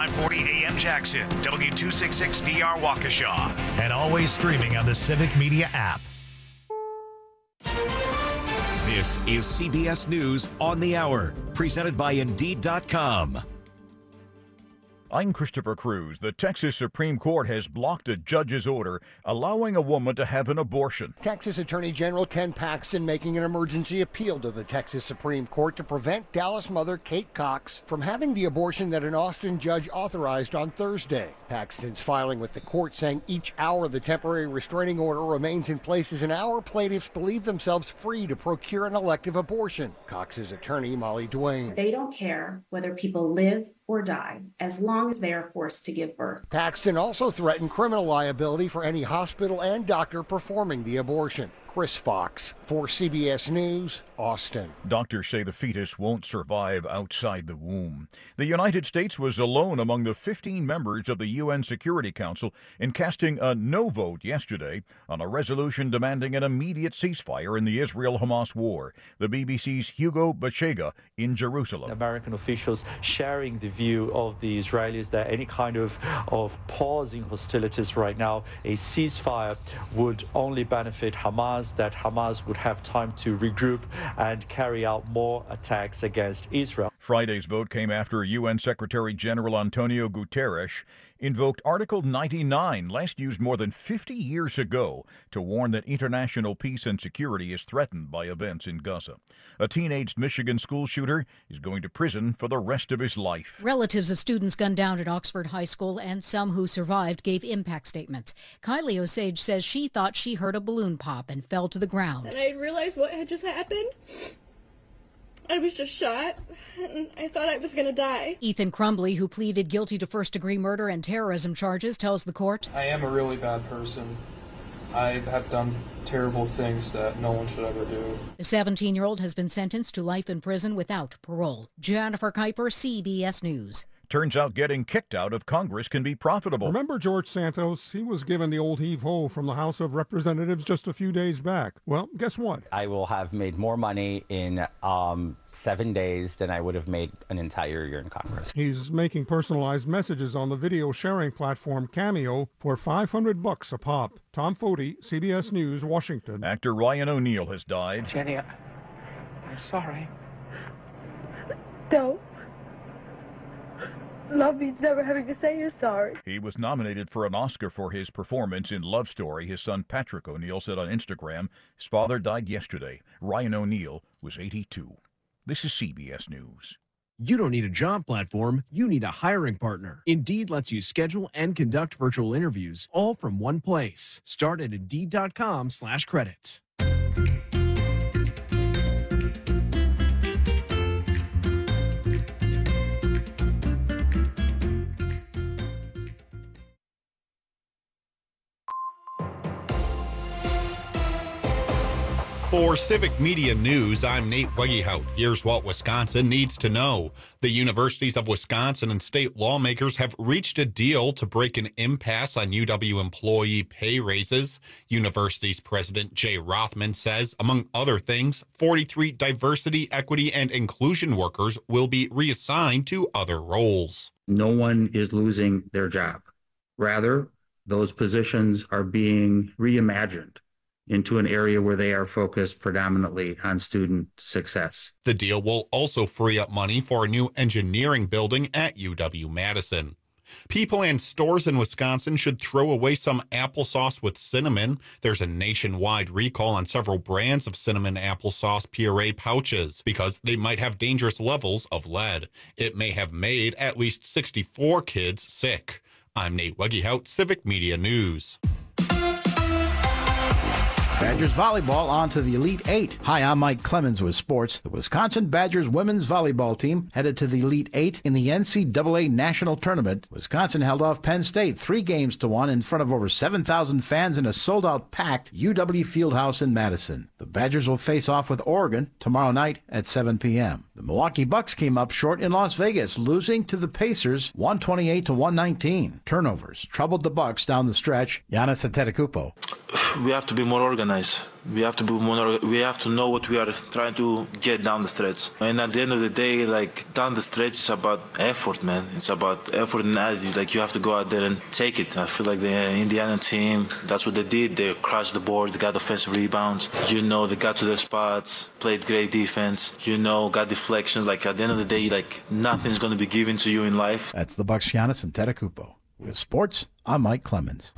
540 AM Jackson, W266DR Waukesha, and always streaming on the Civic Media app. This is CBS News on the Hour, presented by Indeed.com. I'm Christopher Cruz. The Texas Supreme Court has blocked a judge's order allowing a woman to have an abortion. Texas Attorney General Ken Paxton making an emergency appeal to the Texas Supreme Court to prevent Dallas mother Kate Cox from having the abortion that an Austin judge authorized on Thursday. Paxton's filing with the court saying each hour the temporary restraining order remains in place is an hour plaintiffs believe themselves free to procure an elective abortion. Cox's attorney, Molly Duane. They don't care whether people live or die as long as they are forced to give birth. Paxton also threatened criminal liability for any hospital and doctor performing the abortion. Chris Fox for CBS News, Austin. Doctors say the fetus won't survive outside the womb. The United States was alone among the 15 members of the UN Security Council in casting a no vote yesterday on a resolution demanding an immediate ceasefire in the Israel-Hamas war. The BBC's Hugo Bachega in Jerusalem. American officials sharing the view of the Israelis that any kind of pausing hostilities right now, a ceasefire would only benefit Hamas, that Hamas would have time to regroup and carry out more attacks against Israel. Friday's vote came after UN Secretary General Antonio Guterres invoked Article 99, last used more than 50 years ago, to warn that international peace and security is threatened by events in Gaza. A teenage Michigan school shooter is going to prison for the rest of his life. Relatives of students gunned down at Oxford High School and some who survived gave impact statements. Kylie Osage says she thought she heard a balloon pop and fell to the ground. And I realized what had just happened. I was just shot, and I thought I was going to die. Ethan Crumbly, who pleaded guilty to first-degree murder and terrorism charges, tells the court, I am a really bad person. I have done terrible things that no one should ever do. The 17-year-old has been sentenced to life in prison without parole. Jennifer Kuiper, CBS News. Turns out getting kicked out of Congress can be profitable. Remember George Santos? He was given the old heave-ho from the House of Representatives just a few days back. Well, guess what? I will have made more money in 7 days than I would have made an entire year in Congress. He's making personalized messages on the video sharing platform Cameo for $500 a pop. Tom Foti, CBS News, Washington. Actor Ryan O'Neal has died. Jenny, I'm sorry. Don't. Love means never having to say you're sorry. He was nominated for an Oscar for his performance in Love Story. His son Patrick O'Neal said on Instagram his father died yesterday. Ryan O'Neal was 82. This is CBS News. You don't need a job platform, you need a hiring partner. Indeed lets you schedule and conduct virtual interviews all from one place. Start at Indeed.com/credits. For Civic Media News, I'm Nate Wegehout. Here's what Wisconsin needs to know. The universities of Wisconsin and state lawmakers have reached a deal to break an impasse on UW employee pay raises. University's president Jay Rothman says, among other things, 43 diversity, equity, and inclusion workers will be reassigned to other roles. No one is losing their job. Rather, those positions are being reimagined into an area where they are focused predominantly on student success. The deal will also free up money for a new engineering building at UW-Madison. People and stores in Wisconsin should throw away some applesauce with cinnamon. There's a nationwide recall on several brands of cinnamon applesauce puree pouches because they might have dangerous levels of lead. It may have made at least 64 kids sick. I'm Nate Wegehout, Civic Media News. Badgers volleyball on to the Elite Eight. Hi, I'm Mike Clemens with sports. The Wisconsin Badgers women's volleyball team headed to the Elite Eight in the NCAA National Tournament. Wisconsin held off Penn State 3-1 in front of over 7,000 fans in a sold-out packed UW Fieldhouse in Madison. The Badgers will face off with Oregon tomorrow night at 7 p.m. The Milwaukee Bucks came up short in Las Vegas, losing to the Pacers 128-119. Turnovers troubled the Bucks down the stretch. Giannis Antetokounmpo. we have to be more organized. We have to be more. We have to know what we are trying to get down the stretch. And at the end of the day, like down the stretch, it's about effort, man. It's about effort and attitude. Like you have to go out there and take it. I feel like the Indiana team, that's what they did. They crashed the board. They got offensive rebounds. They got to their spots, played great defense. Got deflections. Like at the end of the day, like nothing's going to be given to you in life. That's the Bucks' Giannis Antetokounmpo. With sports, I'm Mike Clemens.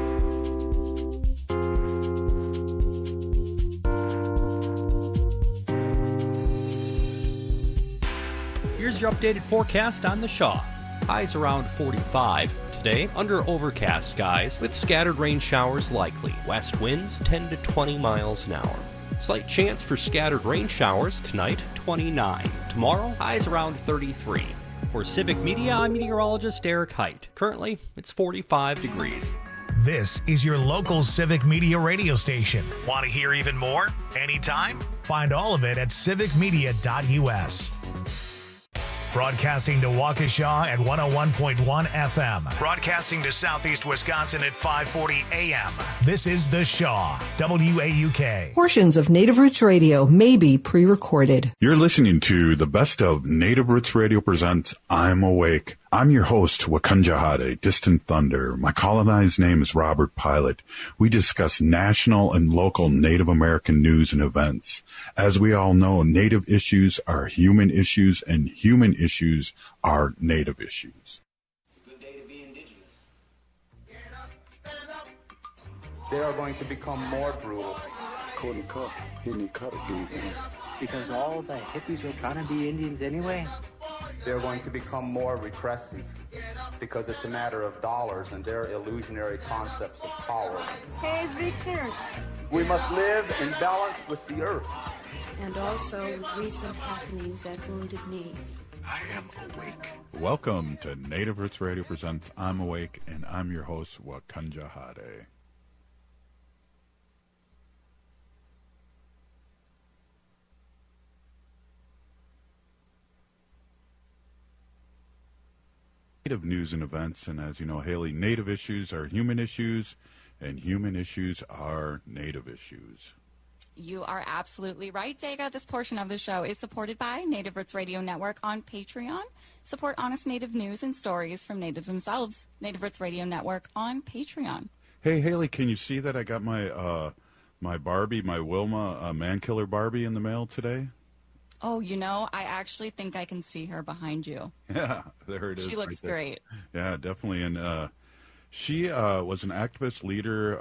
Here's your updated forecast on the Shaw. Highs around 45. Today, under overcast skies with scattered rain showers likely. West winds 10 to 20 miles an hour. Slight chance for scattered rain showers tonight, 29. Tomorrow, highs around 33. For Civic Media, I'm meteorologist Eric Height. Currently, it's 45 degrees. This is your local Civic Media radio station. Want to hear even more? Anytime? Find all of it at civicmedia.us. Broadcasting to Waukesha at 101.1 FM. Broadcasting to Southeast Wisconsin at 540 AM. This is The Shaw, WAUK. Portions of Native Roots Radio may be pre-recorded. You're listening to the best of Native Roots Radio presents I'm Awake. I'm your host, Wakanja Hade, Distant Thunder. My colonized name is Robert Pilot. We discuss national and local Native American news and events. As we all know, Native issues are human issues, and human issues are Native issues. It's a good day to be indigenous. Get up, stand up. They are going to become more brutal. Couldn't cut, hitting cut again. Because all the hippies were trying to be Indians anyway. They're going to become more repressive because it's a matter of dollars and their illusionary concepts of power. Hey, Victor. We must live in balance with the earth. And also with recent happenings at Wounded Knee. I am awake. Welcome to Native Roots Radio presents I'm Awake, and I'm your host, Wakanja Hade. Native news and events, and as you know, Haley, Native issues are human issues, and human issues are Native issues. You are absolutely right, Daga. This portion of the show is supported by Native Roots Radio Network on Patreon. Support honest Native news and stories from Natives themselves. Native Roots Radio Network on Patreon. Hey, Haley, can you see that I got my my Barbie, my Wilma Man-Killer Barbie in the mail today? Oh, I actually think I can see her behind you. Yeah, there it is. She looks great. Yeah, definitely. And she was an activist leader.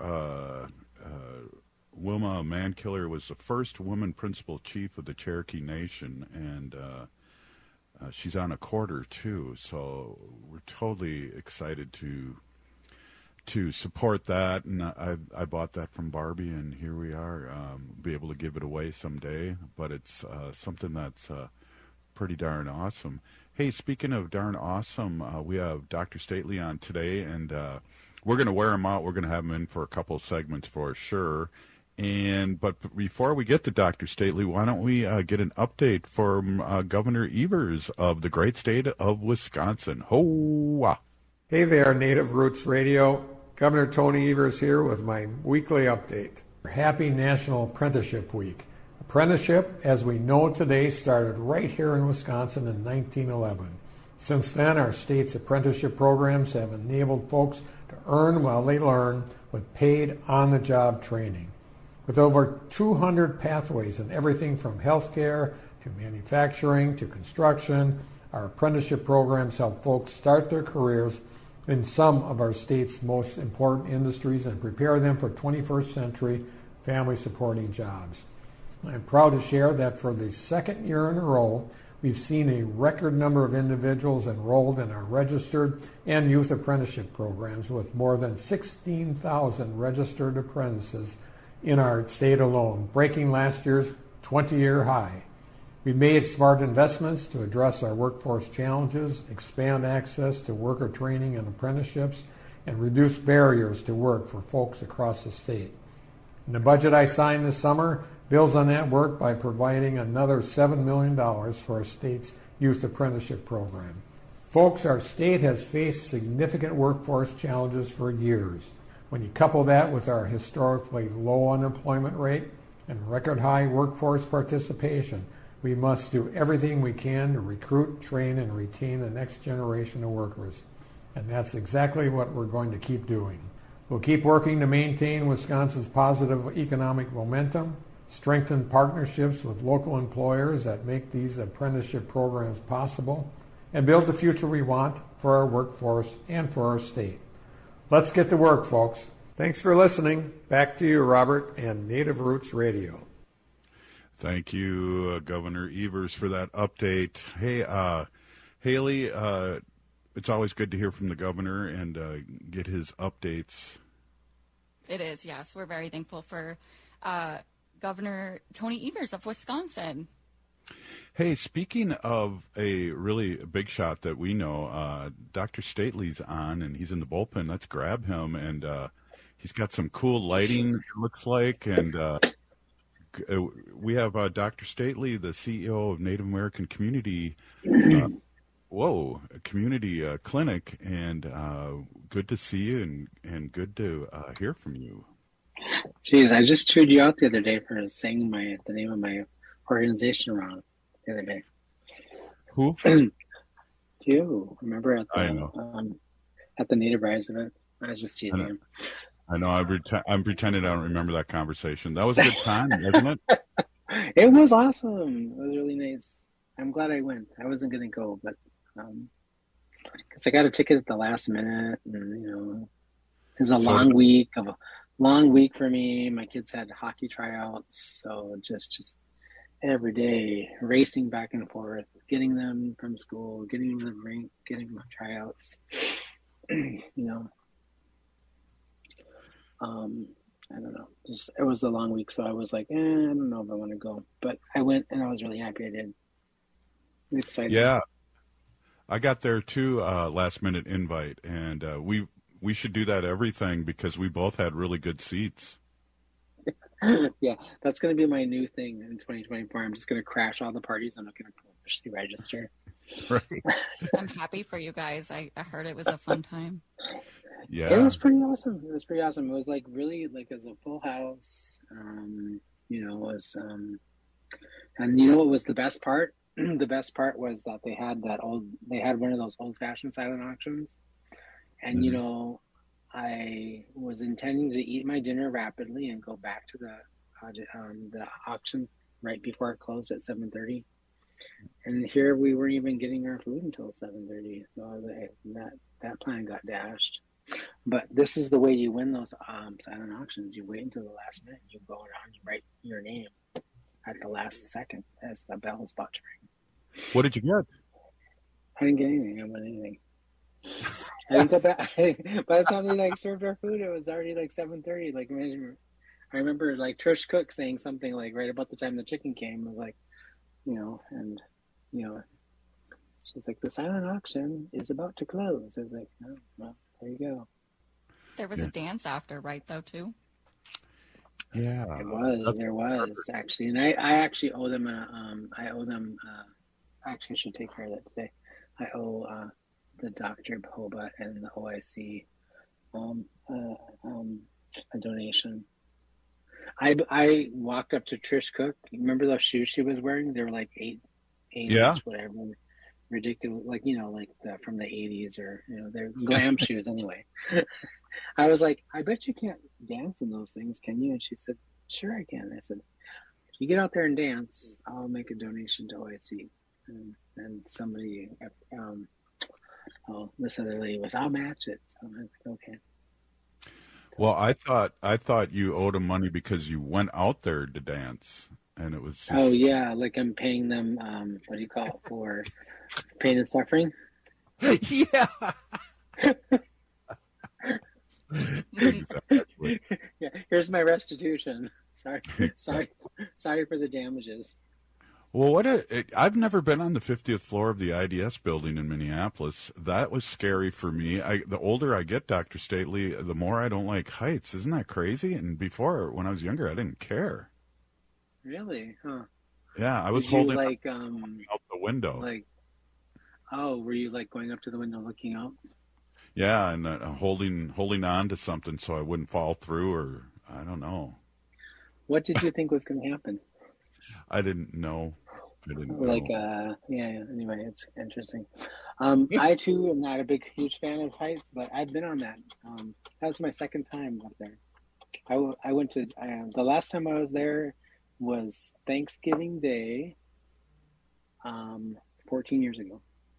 Wilma Mankiller was the first woman principal chief of the Cherokee Nation, and she's on a quarter, too. So we're totally excited to support that, and I bought that from Barbie, and here we are. Be able to give it away someday, but it's something that's pretty darn awesome. Hey, speaking of darn awesome, we have Dr. Stately on today, and we're going to wear him out. We're going to have him in for a couple of segments for sure. But before we get to Dr. Stately, why don't we get an update from Governor Evers of the great state of Wisconsin. Ho-wah. Hey there, Native Roots Radio. Governor Tony Evers here with my weekly update. Happy National Apprenticeship Week. Apprenticeship, as we know today, started right here in Wisconsin in 1911. Since then, our state's apprenticeship programs have enabled folks to earn while they learn with paid on-the-job training. With over 200 pathways in everything from healthcare to manufacturing to construction, our apprenticeship programs help folks start their careers in some of our state's most important industries and prepare them for 21st century family-supporting jobs. I'm proud to share that for the second year in a row, we've seen a record number of individuals enrolled in our registered and youth apprenticeship programs, with more than 16,000 registered apprentices in our state alone, breaking last year's 20-year high. We made smart investments to address our workforce challenges, expand access to worker training and apprenticeships, and reduce barriers to work for folks across the state. In the budget I signed this summer builds on that work by providing another $7 million for our state's youth apprenticeship program. Folks, our state has faced significant workforce challenges for years, When you couple that with our historically low unemployment rate and record high workforce participation, we must do everything we can to recruit, train, and retain the next generation of workers. And that's exactly what we're going to keep doing. We'll keep working to maintain Wisconsin's positive economic momentum, strengthen partnerships with local employers that make these apprenticeship programs possible, and build the future we want for our workforce and for our state. Let's get to work, folks. Thanks for listening. Back to you, Robert, and Native Roots Radio. Thank you, Governor Evers, for that update. Hey, Haley, it's always good to hear from the governor and get his updates. It is, yes. We're very thankful for Governor Tony Evers of Wisconsin. Hey, speaking of a really big shot that we know, Dr. Stately's on, and he's in the bullpen. Let's grab him, and he's got some cool lighting, it looks like, and we have Dr. Stately, the CEO of Native American Community Community Clinic, and good to see you and good to hear from you. Jeez, I just chewed you out the other day for saying the name of my organization wrong the other day. Who? You remember at the Native Rise event? I was just teasing him. I know. I'm pretending I don't remember that conversation. That was a good time, wasn't it? It was awesome. It was really nice. I'm glad I went. I wasn't going to go, but because I got a ticket at the last minute, and it was a long week for me. My kids had hockey tryouts, so just every day racing back and forth, getting them from school, getting them to the rink, getting them tryouts. I don't know. It was a long week, so I was like, I don't know if I want to go. But I went, and I was really happy I did. I'm excited. Yeah. I got there too, last minute invite, and we should do that everything because we both had really good seats. Yeah, that's going to be my new thing in 2024. I'm just going to crash all the parties. I'm not going to push the register. Right. I'm happy for you guys. I heard it was a fun time. Yeah, it was pretty awesome. It was like really it was a full house. It was, and what was the best part? The best part was that they had one of those old-fashioned silent auctions, and I was intending to eat my dinner rapidly and go back to the auction right before it closed at 7:30. And here we weren't even getting our food until 7:30, so that plan got dashed. But this is the way you win those silent auctions. You wait until the last minute. You go around, you write your name at the last second as the bell is about to ring. What did you get? I didn't get anything. I didn't win anything. I didn't go back. By the time they served our food, it was already 7:30. I remember Trish Cook saying something right about the time the chicken came. It was she's like, the silent auction is about to close. I was like, oh, well, there you go. There was a dance after, right, though, too? Yeah. There was, actually. And I actually owe them actually I should take care of that today. I owe the Dr. Hoba and the OIC a donation. I walked up to Trish Cook. Remember those shoes she was wearing? They were eight inch, whatever. Ridiculous, from the 80s, or they're glam shoes anyway. I was like, I bet you can't dance in those things, can you? And she said, sure I can. I said, if you get out there and dance, I'll make a donation to OIC. And somebody, this other lady was, I'll match it. So I was like, okay. Well, I thought you owed them money because you went out there to dance, and it was just... Oh yeah, I'm paying them. What do you call it, for pain and suffering? Yeah. Exactly. Yeah. Here's my restitution. Sorry for the damages. Well, I've never been on the 50th floor of the IDS building in Minneapolis. That was scary for me. The older I get, Dr. Stately, the more I don't like heights. Isn't that crazy? And before, when I was younger, I didn't care. Really? Huh. Yeah, I was holding out the window. Were you going up to the window looking out? Yeah, and holding on to something so I wouldn't fall through, or I don't know. What did you think was going to happen? I didn't know. Anyway, it's interesting. I too am not a huge fan of heights, but I've been on that. That was my second time up there. I went to the last time I was there was Thanksgiving Day, 14 years ago.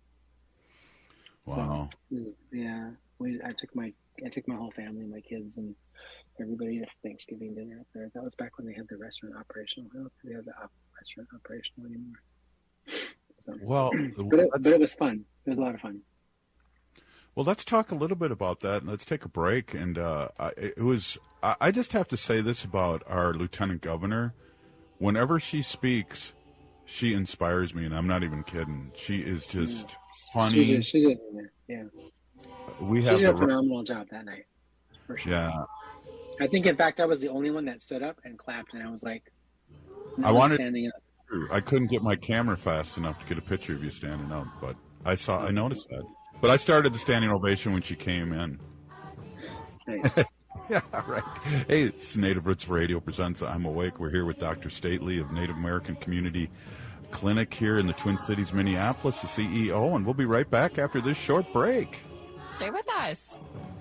Wow. So, yeah, I took my whole family, my kids, and everybody to Thanksgiving dinner up there. That was back when they had the restaurant operational. I don't think they have the restaurant operational anymore. So, well, but it was fun. It was a lot of fun. Well, let's talk a little bit about that, and let's take a break. And I just have to say this about our Lieutenant Governor. Whenever she speaks, she inspires me, and I'm not even kidding. She is just funny. She did. Yeah. She did a phenomenal job that night, for sure. Yeah. I think, in fact, I was the only one that stood up and clapped, and I was like, standing up. I couldn't get my camera fast enough to get a picture of you standing up, but I noticed that. But I started the standing ovation when she came in. Nice. Yeah, right. Hey, it's Native Roots Radio presents I'm Awake. We're here with Dr. Stately of Native American Community Clinic here in the Twin Cities, Minneapolis, the CEO, and we'll be right back after this short break. Stay with us.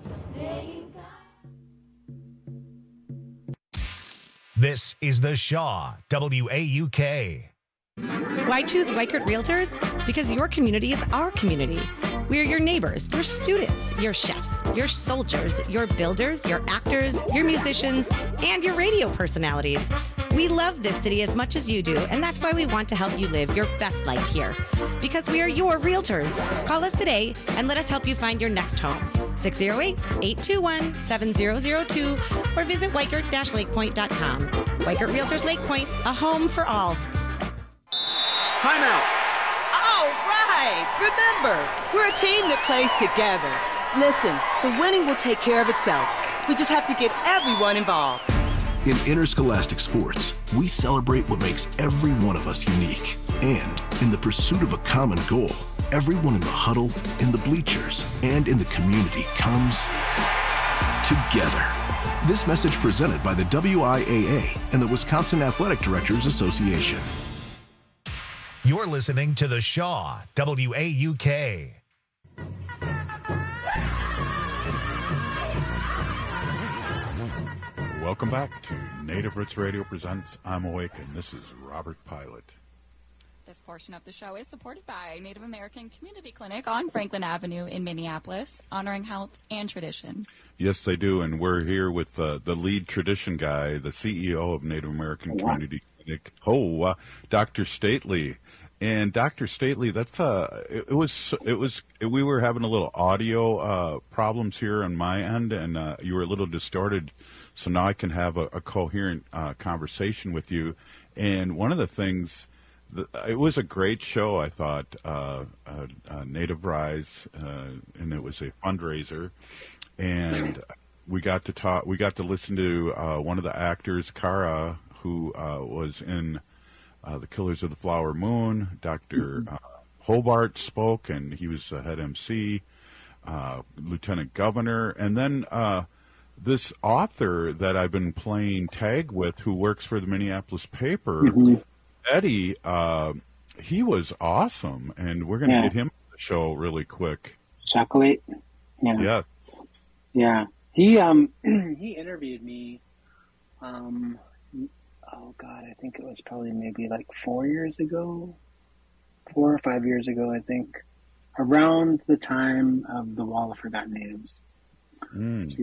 This is The Shaw, WAUK. Why choose Weichert Realtors? Because your community is our community. We are your neighbors, your students, your chefs, your soldiers, your builders, your actors, your musicians, and your radio personalities. We love this city as much as you do, and that's why we want to help you live your best life here. Because we are your realtors. Call us today and let us help you find your next home. 608-821-7002 or visit Weichert-LakePoint.com. Weichert Realtors Lake Point, a home for all. Timeout. All right. Remember, we're a team that plays together. Listen, the winning will take care of itself. We just have to get everyone involved. In interscholastic sports, we celebrate what makes every one of us unique. And in the pursuit of a common goal, everyone in the huddle, in the bleachers, and in the community comes together. This message presented by the WIAA and the Wisconsin Athletic Directors Association. You're listening to The Shaw, WAUK. Welcome back to Native Roots Radio presents I'm Awake, and this is Robert Pilot. This portion of the show is supported by Native American Community Clinic on Franklin Avenue in Minneapolis, honoring health and tradition. Yes, they do, and we're here with the lead tradition guy, the CEO of Native American Community Clinic, Dr. Stately. And Dr. Stately, that's we were having a little audio problems here on my end, and you were a little distorted. So now I can have a coherent conversation with you. And one of the things, it was a great show, I thought, Native Rise, and it was a fundraiser. And we got to listen to one of the actors, Kara, who was in The Killers of the Flower Moon. Dr. Hobart spoke, and he was the head MC, Lieutenant Governor. And then this author that I've been playing tag with, who works for the Minneapolis paper, Eddie, he was awesome, and we're going to get him on the show really quick. Chocolate? Yeah. Yeah. He interviewed me, I think it was probably maybe like 4 or 5 years ago, I think, around the time of the Wall of Forgotten Natives. So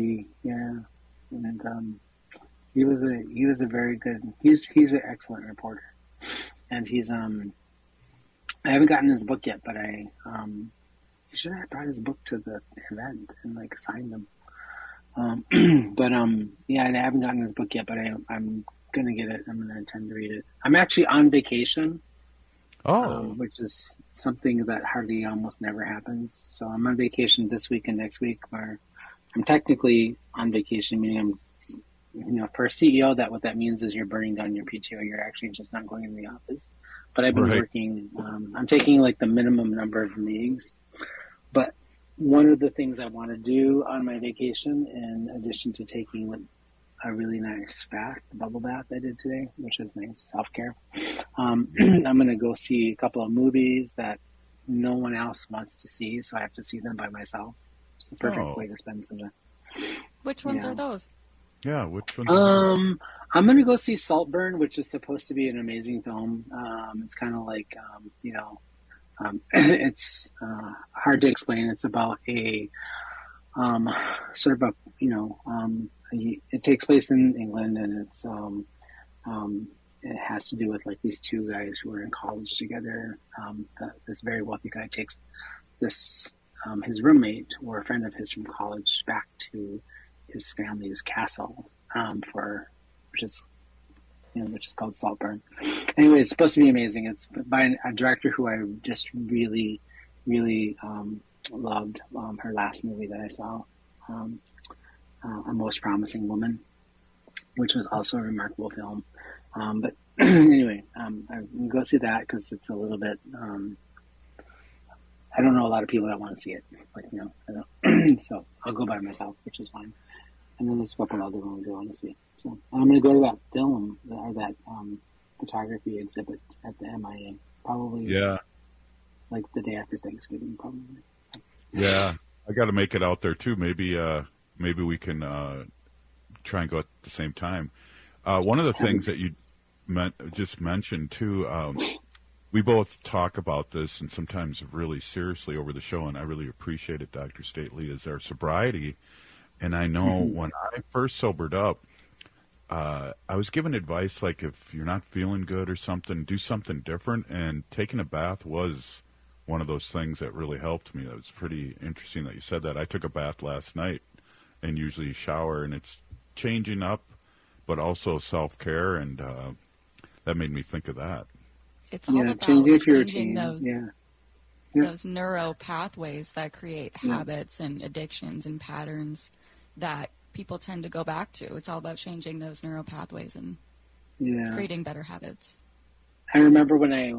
he was a very good. He's an excellent reporter, and he's I haven't gotten his book yet, but he should have brought his book to the event and like signed them. I haven't gotten his book yet, but I'm gonna get it. I'm gonna intend to read it. I'm actually on vacation. Which is something that hardly almost never happens. So I'm on vacation this week and next week, where I'm technically on vacation, meaning for a CEO, what that means is you're burning down your PTO. You're actually just not going in the office. But I've been working. I'm taking like the minimum number of meetings. But one of the things I want to do on my vacation, in addition to taking a really nice bubble bath I did today, which is nice self-care, I'm going to go see a couple of movies that no one else wants to see, so I have to see them by myself. It's the perfect way to spend some time. Which ones are those? Yeah, which ones? I'm going to go see Saltburn, which is supposed to be an amazing film. It's kind of like, it's hard to explain. It's about a sort of it takes place in England, and it's it has to do with like these two guys who are in college together. This very wealthy guy takes this his roommate or a friend of his from college back to his family's castle which is called Saltburn. Anyway, it's supposed to be amazing. It's by a director who I just really, really loved. Her last movie that I saw, A Most Promising Woman, which was also a remarkable film. But anyway, I can go see that because it's a little bit. I don't know a lot of people that want to see it, I don't. So I'll go by myself, which is fine. And then there's a couple other ones I want to see. So I'm going to go to that film or that photography exhibit at the MIA, probably. Yeah. Like the day after Thanksgiving, probably. Yeah, I got to make it out there too. Maybe we can try and go at the same time. One of the things that you just mentioned too, we both talk about this and sometimes really seriously over the show, and I really appreciate it, Dr. Stately, is our sobriety. And I know when I first sobered up, I was given advice like if you're not feeling good or something, do something different. And taking a bath was one of those things that really helped me. That was pretty interesting that you said that. I took a bath last night and usually shower, and it's changing up, but also self-care, and that made me think of that. It's all about changing those neuro pathways that create habits and addictions and patterns that people tend to go back to. It's all about changing those neural pathways and creating better habits. I remember when I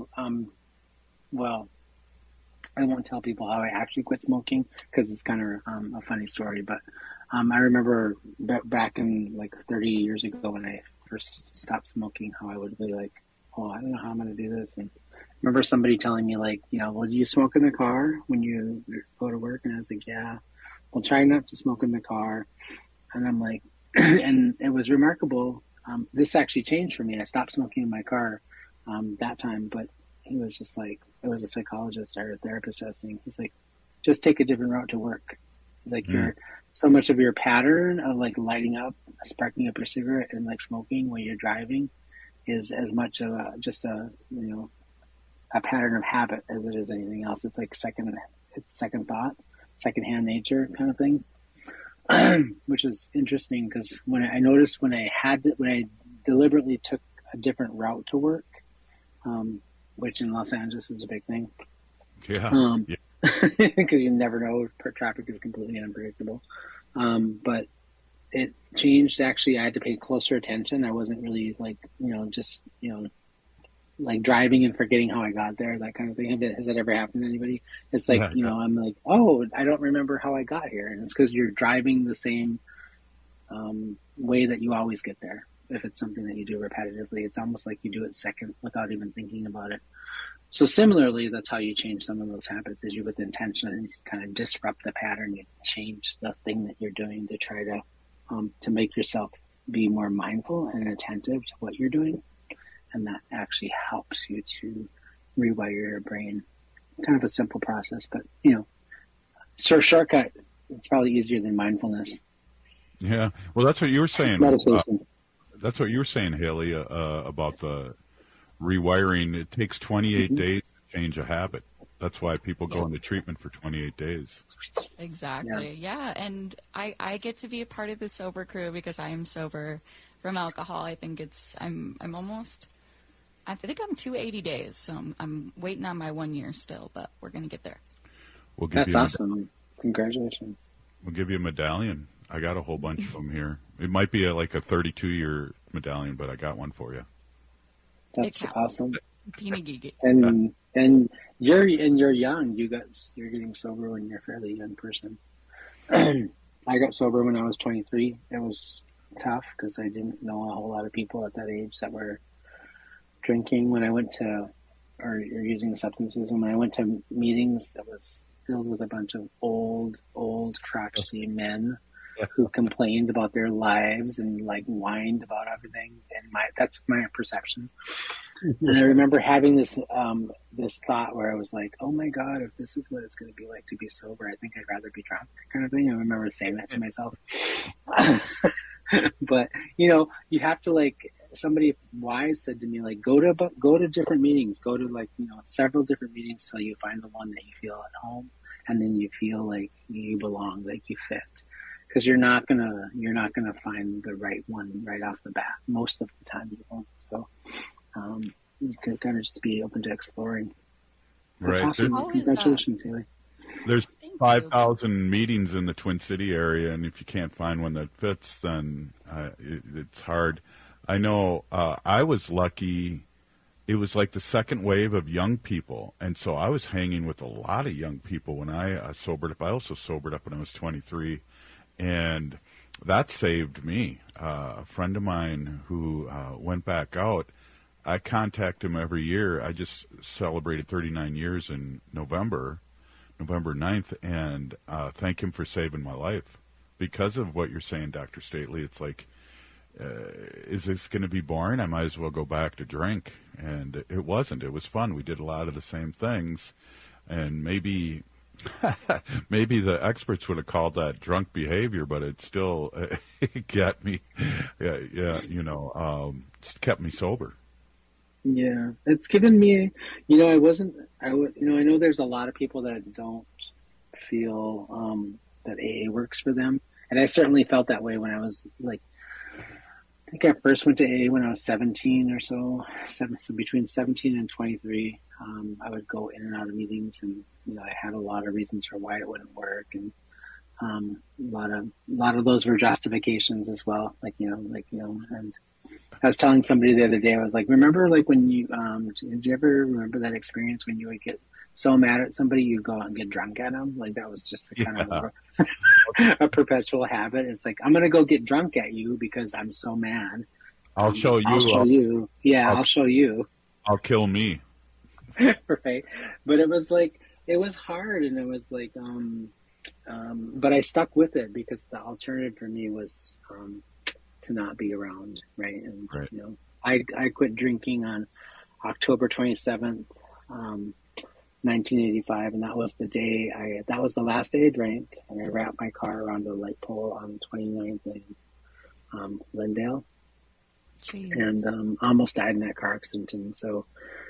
won't tell people how I actually quit smoking because it's kind of a funny story, but I remember back in like 30 years ago when I first stopped smoking, how I would be like, oh, I don't know how I'm going to do this. And I remember somebody telling me like, well, do you smoke in the car when you go to work? And I was like, yeah. Well, try not to smoke in the car. And I'm like, and it was remarkable. This actually changed for me. I stopped smoking in my car that time, but he was just like, it was a psychologist or a therapist I was saying. He's like, just take a different route to work. Like you're so much of your pattern of like lighting up, sparking up your cigarette and like smoking when you're driving is as much of just a pattern of habit as it is anything else. It's like second thought, secondhand nature kind of thing, which is interesting because when I noticed when I deliberately took a different route to work, which in Los Angeles is a big thing. Yeah. Because you never know, traffic is completely unpredictable. But it changed. Actually, I had to pay closer attention. I wasn't really like, like driving and forgetting how I got there, that kind of thing. Has that ever happened to anybody? It's like, I'm like, oh, I don't remember how I got here. And it's because you're driving the same way that you always get there. If it's something that you do repetitively, it's almost like you do it second without even thinking about it. So similarly, that's how you change some of those habits, is you with intention and you kind of disrupt the pattern. You change the thing that you're doing to try to make yourself be more mindful and attentive to what you're doing. And that actually helps you to rewire your brain. Kind of a simple process, but, shortcut, it's probably easier than mindfulness. Yeah. Well, that's what you were saying. Meditation. That's what you were saying, Haley, about the rewiring. It takes 28 days to change a habit. That's why people go into treatment for 28 days. Exactly. Yeah. And I get to be a part of the sober crew because I am sober from alcohol. I think I'm 280 days. So I'm waiting on my 1 year still, but we're going to get there. That's awesome. Congratulations. We'll give you a medallion. I got a whole bunch of them here. It might be like a 32-year medallion, but I got one for you. That's awesome. Peanut Gigi. And And you're young. You're getting sober when you're a fairly young person. I got sober when I was 23. It was tough because I didn't know a whole lot of people at that age that were drinking when I went to, or using substances. And when I went to meetings, that was filled with a bunch of old crotchety men who complained about their lives and like whined about everything. And that's my perception. And I remember having this thought where I was like, oh my God, if this is what it's going to be like to be sober, I think I'd rather be drunk, kind of thing. I remember saying that to myself. But, you have to, like, somebody wise said to me, like, go to different meetings, go to, like, several different meetings till you find the one that you feel at home, and then you feel like you belong, like you fit. Because you're not gonna find the right one right off the bat. Most of the time you won't. So you can kind of just be open to exploring. That's right. awesome. Congratulations, Haley. There's 5,000 meetings in the Twin City area, and if you can't find one that fits, then it's hard. I know I was lucky. It was like the second wave of young people, and so I was hanging with a lot of young people when I sobered up. I also sobered up when I was 23. And that saved me. A friend of mine who went back out, I contact him every year. I just celebrated 39 years in November 9th, and thank him for saving my life. Because of what you're saying, Dr. Stately, it's like, is this going to be boring? I might as well go back to drink. And it wasn't. It was fun. We did a lot of the same things. And maybe the experts would have called that drunk behavior, but it still got me, just kept me sober. Yeah, it's given me, I know there's a lot of people that don't feel that AA works for them, and I certainly felt that way when I was like, I think I first went to AA when I was 17 or so between 17 and 23. I would go in and out of meetings, and I had a lot of reasons for why it wouldn't work, and a lot of those were justifications as well. And I was telling somebody the other day, I was like, remember, like when you did you ever remember that experience when you would get so mad at somebody you'd go out and get drunk at them? Like that was just kind of a perpetual habit. It's like, I'm gonna go get drunk at you because I'm so mad. I'll show you. I'll show you. Yeah, I'll show you. I'll kill me. Right, but it was hard, and it was like, but I stuck with it because the alternative for me was to not be around, right? And right. I quit drinking on October 27th, 1985, and that was the day that was the last day I drank, and I wrapped my car around a light pole on 29th in Lindale. Jeez. And almost died in that car accident, and so.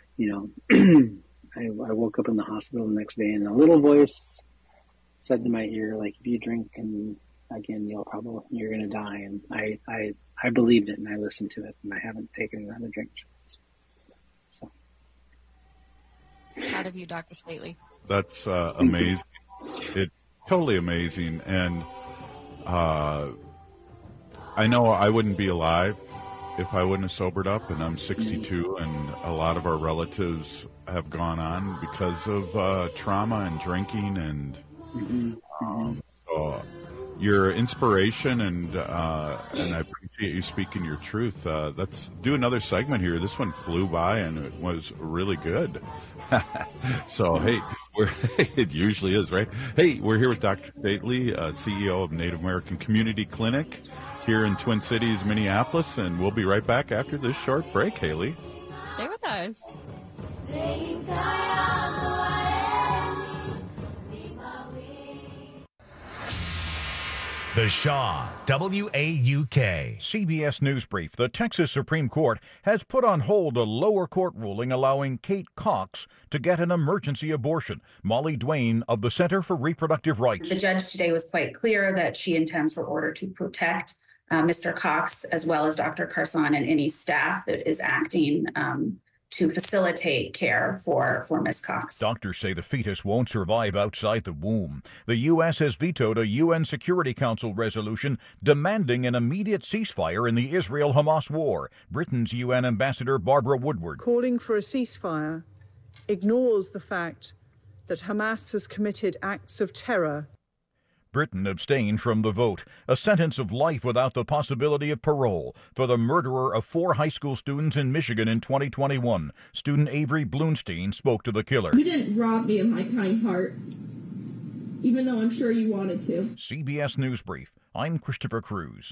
I woke up in the hospital the next day, and a little voice said to my ear, like, if you drink and again, you're going to die. And I believed it, and I listened to it, and I haven't taken another drink since. So. Proud of you, Dr. Stately. That's amazing. It's totally amazing. And I know I wouldn't be alive if I wouldn't have sobered up, and I'm 62, and a lot of our relatives have gone on because of trauma and drinking, and so your inspiration, and I appreciate you speaking your truth. Let's do another segment here. This one flew by, and it was really good. So, hey, it usually is, right? Hey, we're here with Dr. Stately, CEO of Native American Community Clinic here in Twin Cities, Minneapolis, and we'll be right back after this short break, Haley. Stay with us. The Shaw, WAUK. CBS News Brief. The Texas Supreme Court has put on hold a lower court ruling allowing Kate Cox to get an emergency abortion. Molly Duane of the Center for Reproductive Rights. The judge today was quite clear that she intends for order to protect Mr. Cox as well as Dr. Carson and any staff that is acting to facilitate care for Ms. Cox. Doctors say the fetus won't survive outside the womb. The U.S. has vetoed a UN Security Council resolution demanding an immediate ceasefire in the Israel-Hamas war. Britain's UN Ambassador Barbara Woodward. Calling for a ceasefire ignores the fact that Hamas has committed acts of terror. Britain abstained from the vote. A sentence of life without the possibility of parole for the murderer of 4 high school students in Michigan in 2021. Student Avery Bloomstein spoke to the killer. You didn't rob me of my kind heart, even though I'm sure you wanted to. CBS News Brief. I'm Christopher Cruz.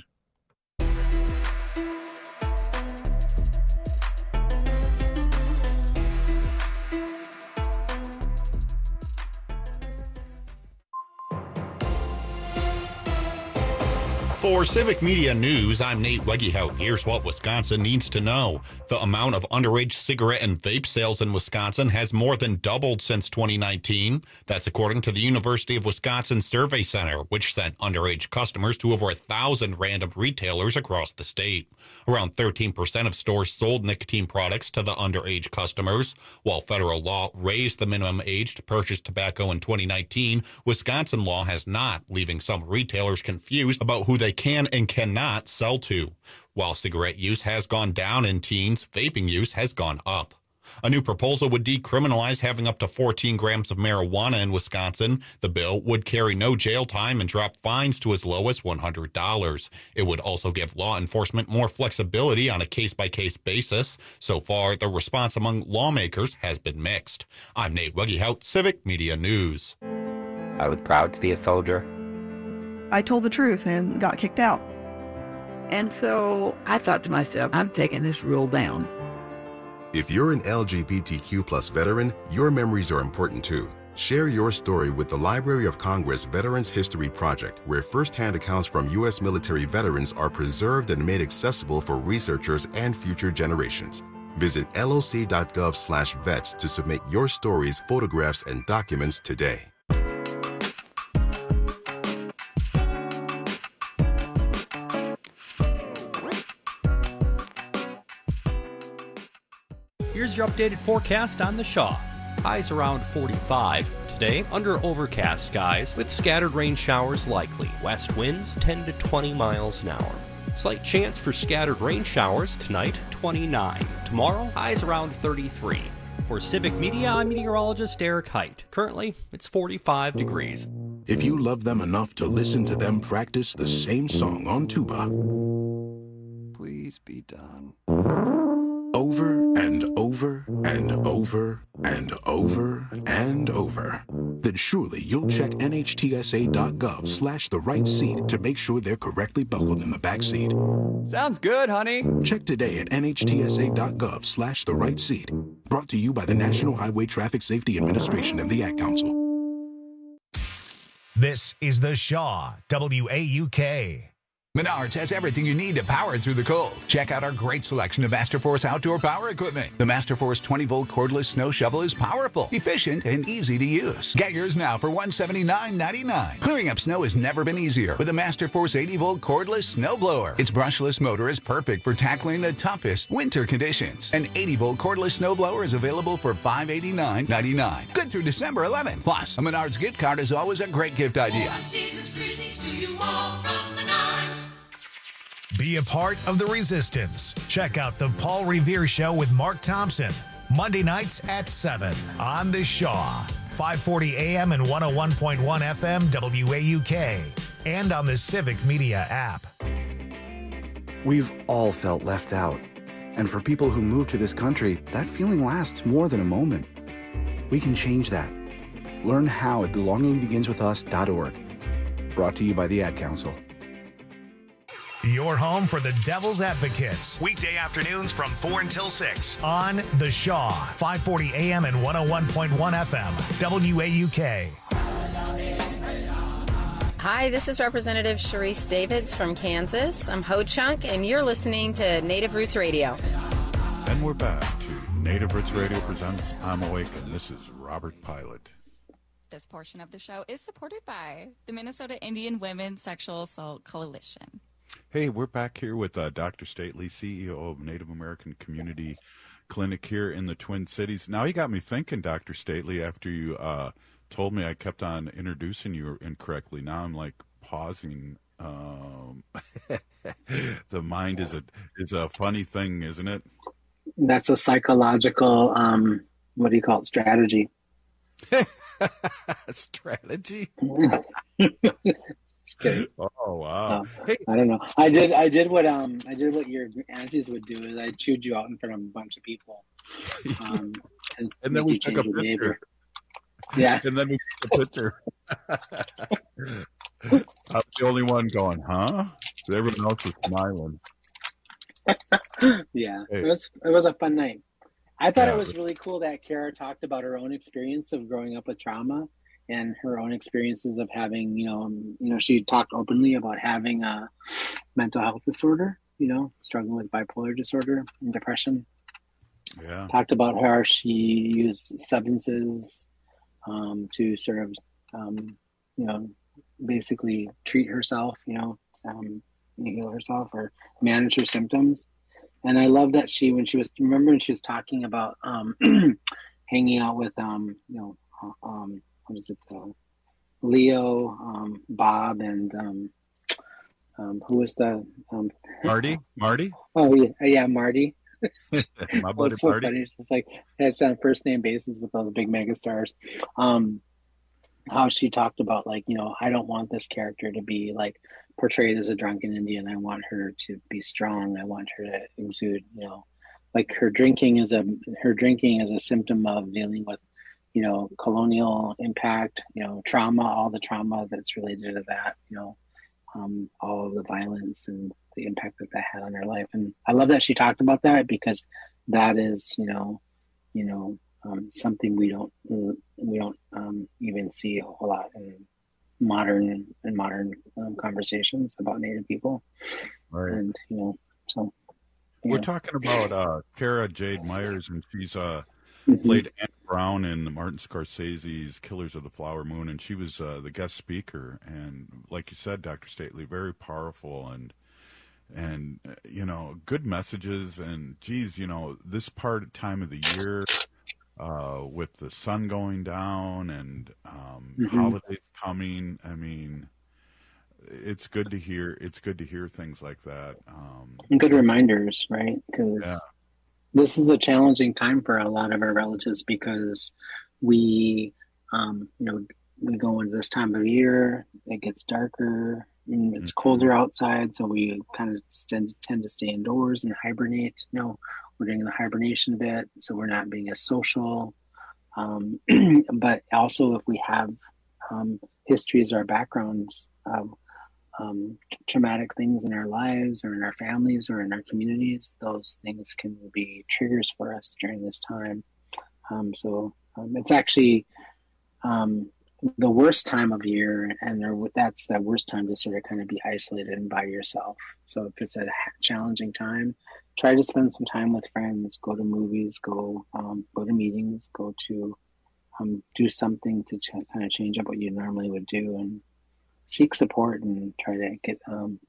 For Civic Media News, I'm Nate Wegehout. Here's what Wisconsin needs to know. The amount of underage cigarette and vape sales in Wisconsin has more than doubled since 2019. That's according to the University of Wisconsin Survey Center, which sent underage customers to over 1,000 random retailers across the state. Around 13% of stores sold nicotine products to the underage customers. While federal law raised the minimum age to purchase tobacco in 2019, Wisconsin law has not, leaving some retailers confused about who they can and cannot sell to. While cigarette use has gone down in teens, vaping use has gone up. A new proposal would decriminalize having up to 14 grams of marijuana in Wisconsin. The bill would carry no jail time and drop fines to as low as $100. It would also give law enforcement more flexibility on a case-by-case basis. So far, the response among lawmakers has been mixed. I'm Nate Wegehout, Civic Media News. I was proud to be a soldier. I told the truth and got kicked out. And so I thought to myself, I'm taking this rule down. If you're an LGBTQ+ veteran, your memories are important too. Share your story with the Library of Congress Veterans History Project, where firsthand accounts from U.S. military veterans are preserved and made accessible for researchers and future generations. Visit loc.gov/vets to submit your stories, photographs, and documents today. Here's your updated forecast on the Shaw. Highs around 45. Today, under overcast skies with scattered rain showers likely. West winds 10 to 20 miles an hour. Slight chance for scattered rain showers tonight, 29. Tomorrow, highs around 33. For Civic Media, I'm meteorologist Eric Height. Currently, it's 45 degrees. If you love them enough to listen to them practice the same song on tuba, please be done. Over and over and over and over and over, then surely you'll check NHTSA.gov/the right seat to make sure they're correctly buckled in the back seat. Sounds good, honey. Check today at NHTSA.gov/the right seat. Brought to you by the National Highway Traffic Safety Administration and the Ad Council. This is the Shaw, WAUK. Menards has everything you need to power through the cold. Check out our great selection of Masterforce outdoor power equipment. The Masterforce 20-volt cordless snow shovel is powerful, efficient, and easy to use. Get yours now for $179.99. Clearing up snow has never been easier with the Masterforce 80-volt cordless snow blower. Its brushless motor is perfect for tackling the toughest winter conditions. An 80-volt cordless snow blower is available for $589.99. Good through December 11th. Plus, a Menards gift card is always a great gift idea. Be a part of the resistance. Check out the Paul Revere Show with Mark Thompson, Monday nights at 7 on the Shaw, 540 AM and 101.1 FM WAUK, and on the Civic Media app. We've all felt left out. And for people who move to this country, that feeling lasts more than a moment. We can change that. Learn how at belongingbeginswithus.org. Brought to you by the Ad Council. Your home for the Devil's Advocates. Weekday afternoons from 4 until 6 on The Shaw, 540 AM and 101.1 FM, WAUK. Hi, this is Representative Sharice Davids from Kansas. I'm Ho Chunk, and you're listening to Native Roots Radio. And we're back to Native Roots Radio presents I'm Awake, and this is Robert Pilot. This portion of the show is supported by the Minnesota Indian Women's Sexual Assault Coalition. Hey, we're back here with Dr. Stately, CEO of Native American Community Clinic here in the Twin Cities. Now you got me thinking, Dr. Stately, after you told me I kept on introducing you incorrectly. Now I'm like pausing. The mind is a funny thing, isn't it? That's a psychological what do you call it? Strategy. Strategy. Just kidding. Oh wow! Hey. I don't know. I did what your aunties would do is I chewed you out in front of a bunch of people. And then we took a picture. Yeah. And then we took a picture. I was the only one going, huh? Everyone else was smiling. Yeah. Hey. It was a fun night. I thought it was really cool that Kara talked about her own experience of growing up with trauma and her own experiences of having, she talked openly about having a mental health disorder, struggling with bipolar disorder and depression. Yeah. Talked about how she used substances to sort of, basically treat herself, heal herself or manage her symptoms. And I love that when she was talking about hanging out with, what is it, Leo, Bob, and who was the Marty? Oh yeah, Marty. My buddy so Marty. Funny. It's just like it's on first name basis with all the big megastars. How she talked about I don't want this character to be portrayed as a drunken Indian. I want her to be strong. I want her to exude, her drinking is a symptom of dealing with, colonial impact, trauma, all the trauma that's related to that, all of the violence and the impact that had on her life. And I love that she talked about that because that is, something we don't even see a whole lot in modern conversations about Native people. Right. And we're talking about Kara Jade Myers, and she's played Anne Brown in Martin Scorsese's Killers of the Flower Moon, and she was the guest speaker. And like you said, Dr. Stately, very powerful and good messages. And geez, this time of the year, with the sun going down and holidays coming, I mean, it's good to hear things like that. And good reminders, right? Because this is a challenging time for a lot of our relatives because we go into this time of year, it gets darker, and it's colder outside, so we kind of tend to stay indoors and hibernate. We're doing the hibernation bit, so we're not being as social. But also, if we have histories or backgrounds of traumatic things in our lives or in our families or in our communities, those things can be triggers for us during this time. So it's actually the worst time of year, and that's the worst time to sort of kind of be isolated and by yourself. So if it's a challenging time, try to spend some time with friends, go to movies, go to meetings, go to do something to kind of change up what you normally would do, and seek support and try to get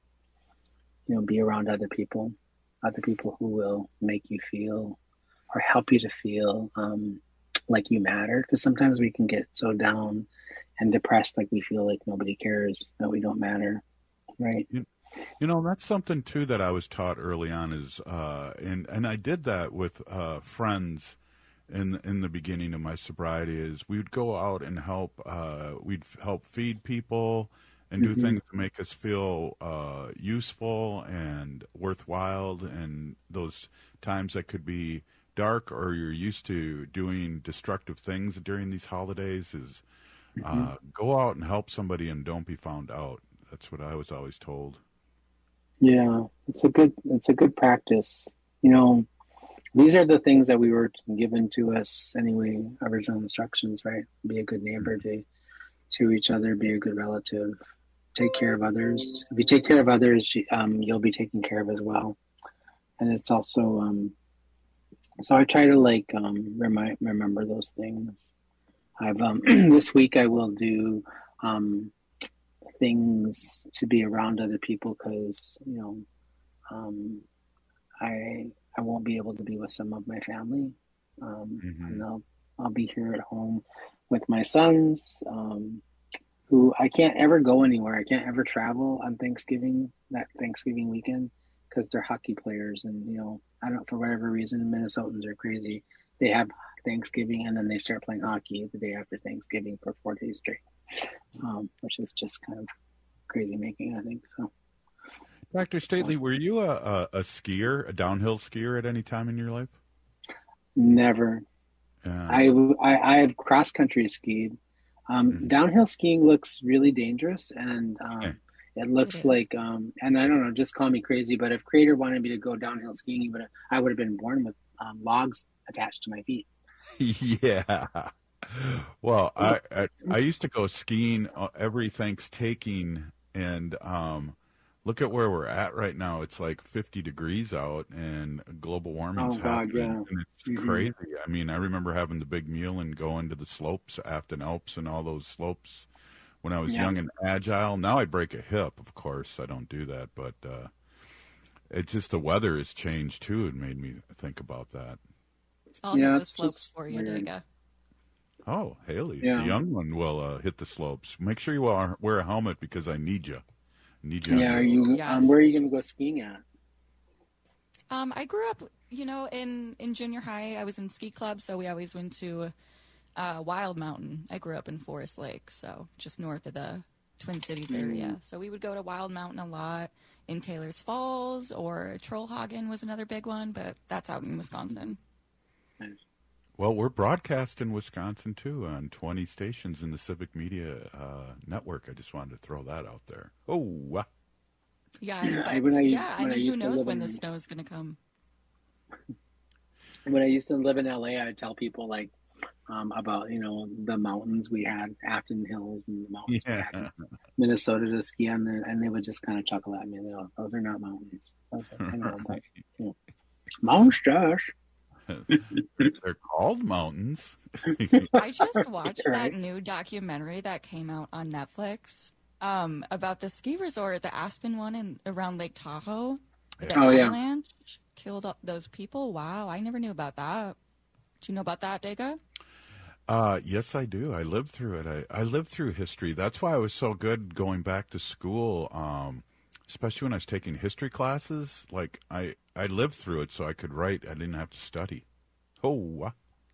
be around other people who will make you feel or help you to feel like you matter, because sometimes we can get so down and depressed, like we feel like nobody cares, that we don't matter, right? That's something too that I was taught early on is and I did that with friends in the beginning of my sobriety, is we would go out and help feed people and do things to make us feel useful and worthwhile. And those times that could be dark or you're used to doing destructive things during these holidays is go out and help somebody and don't be found out. That's what I was always told. Yeah, it's a good practice. These are the things that we were given to us anyway, original instructions, right? Be a good neighbor to each other, be a good relative, take care of others. If you take care of others, you'll be taken care of as well. And it's also, so I try to remember those things. I've this week I will do things to be around other people because I won't be able to be with some of my family, and I'll be here at home with my sons, who I can't ever go anywhere. I can't ever travel on Thanksgiving weekend, because they're hockey players, and I don't, for whatever reason, Minnesotans are crazy. they have Thanksgiving, and then they start playing hockey the day after Thanksgiving for 4 days straight, which is just kind of crazy making, I think. So, Dr. Stately, were you a skier, a downhill skier at any time in your life? Never. I have cross country skied. Downhill skiing looks really dangerous, and it looks like, and I don't know, just call me crazy, but if Creator wanted me to go downhill skiing, I would have been born with logs attached to my feet. Yeah. Well, I used to go skiing every Thanksgiving, and look at where we're at right now. It's like 50 degrees out, and global warming's happening, and it's crazy. I mean, I remember having the big meal and going to the slopes, Afton Alps, and all those slopes when I was young and agile. Now I break a hip, of course. I don't do that, but it's just the weather has changed too. It made me think about that. I'll hit the slopes for you, Dega. Oh, Haley, the young one will hit the slopes. Make sure you wear a helmet because I need you. Yeah, are you? Where are you going to go skiing at? I grew up, in junior high. I was in ski club, so we always went to Wild Mountain. I grew up in Forest Lake, so just north of the Twin Cities area. So we would go to Wild Mountain a lot. In Taylor's Falls, or Trollhagen was another big one, but that's out in Wisconsin. Well, we're broadcast in Wisconsin, too, on 20 stations in the Civic Media Network. I just wanted to throw that out there. Oh, yes, but, I mean, who knows when the snow is going to come. When I used to live in LA, I'd tell people, like, about, the mountains we had, Afton Hills, and the mountains we had in Minnesota to ski on there, and they would just kind of chuckle at me. Those are not mountains. Those are, monsters. They're called mountains. I just watched that new documentary that came out on Netflix about the ski resort, the Aspen one around Lake Tahoe. The avalanche killed up those people. Wow, I never knew about that. Do you know about that, Dega? Yes, I do. I lived through it. I lived through history. That's why I was so good going back to school, especially when I was taking history classes. Like, I lived through it so I could write. I didn't have to study. Oh,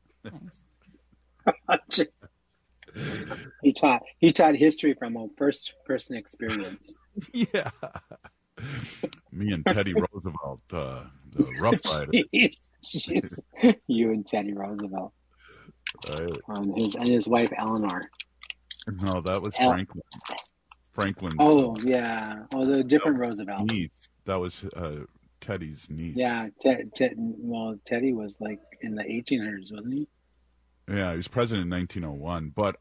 nice. He taught history from a first-person experience. Yeah. Me and Teddy Roosevelt, the Rough Rider. Jeez. You and Teddy Roosevelt. And his wife, Eleanor. No, that was Franklin. Franklin. Oh, yeah. Oh, the different Roosevelt. That was Teddy's niece. Yeah. Teddy was like in the 1800s, wasn't he? Yeah, he was president in 1901. But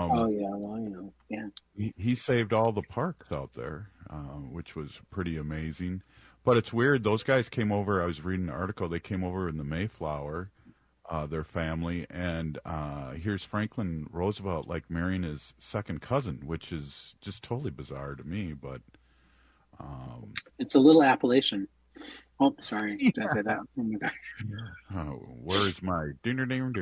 he saved all the parks out there, which was pretty amazing. But it's weird. Those guys came over. I was reading an article. They came over in the Mayflower, their family, and here's Franklin Roosevelt like marrying his second cousin, which is just totally bizarre to me. But it's a little Appalachian. Oh, sorry. Did I say that? Where's my dinner?